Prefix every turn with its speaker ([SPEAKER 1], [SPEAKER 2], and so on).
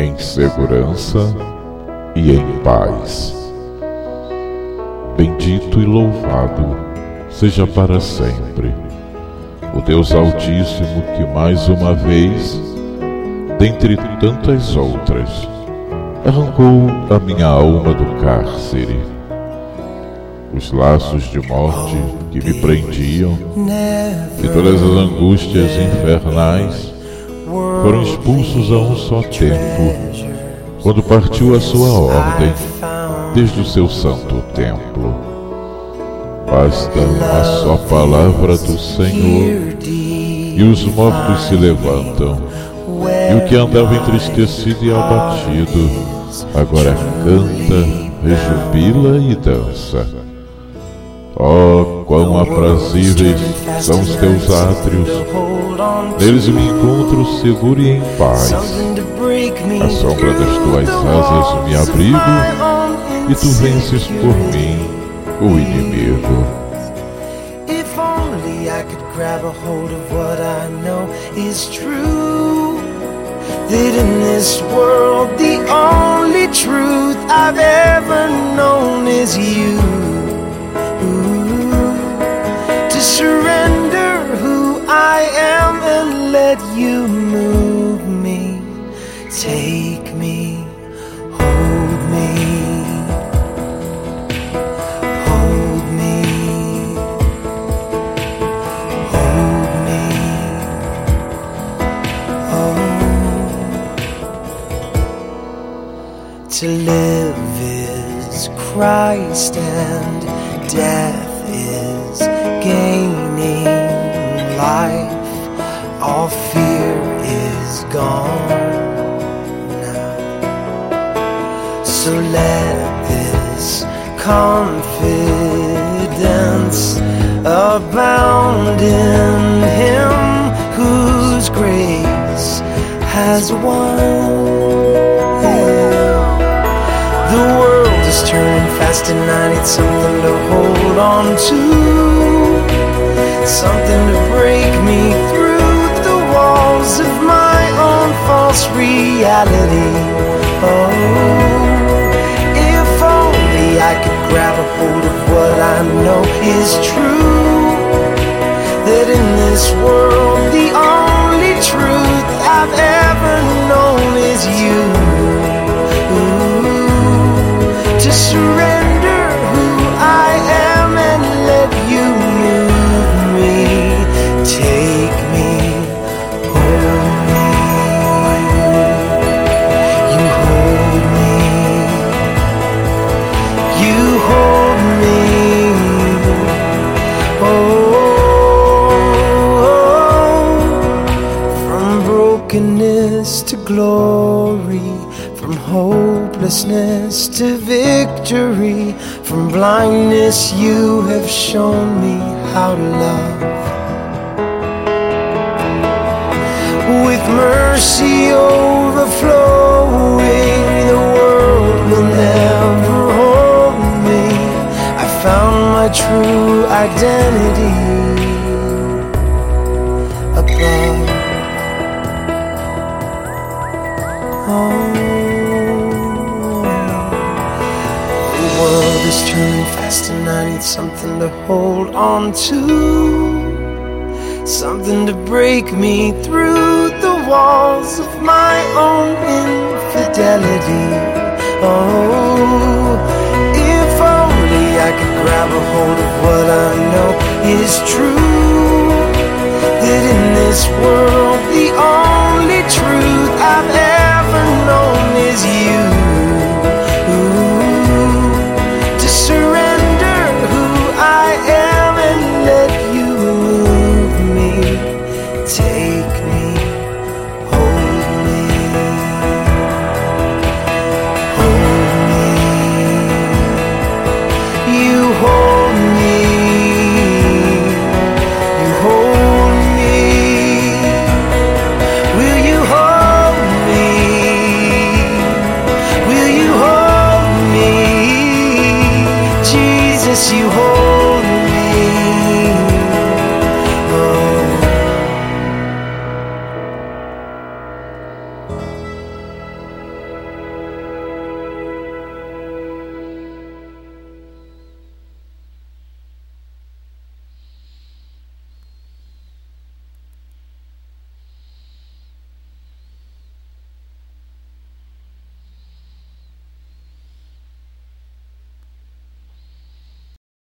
[SPEAKER 1] em segurança e em paz. Bendito e louvado seja para sempre o Deus Altíssimo que mais uma vez, dentre tantas outras, arrancou a minha alma do cárcere. Os laços de morte que me prendiam e todas as angústias infernais foram expulsos a um só tempo, quando partiu a sua ordem desde o seu santo templo. Basta uma só palavra do Senhor e os mortos se levantam, e o que andava entristecido e abatido agora canta, rejubila e dança. Oh, quão aprazíveis são os teus átrios! Neles me encontro seguro e em paz. À sombra das tuas asas me abrigo, e tu vences por mim o inimigo.
[SPEAKER 2] If only I could grab a hold of what I know is true, that in this world the only truth I've ever known is you. To surrender who I am and let you move me, take me, hold me, hold me, hold me, oh. To live is Christ and death is gaining life. All fear is gone now. So let this confidence abound in Him whose grace has won. The world is turning fast and I need something to hold on to, something to break me through the walls of my own false reality. Oh, if only I could grab a hold of what I know is true, that in this world the only truth I've ever known is you. To surrender who I am and let you move me, take me, hold me, you hold me, you hold me, oh, from brokenness to glory, from hopelessness to victory, from blindness you have shown me how to love. With mercy overflowing, the world will never hold me. I found my true identity above. Oh, the world is turning fast and I need something to hold on to, something to break me through the walls of my own infidelity. Oh, if only I could grab a hold of what I know is true, that in this world the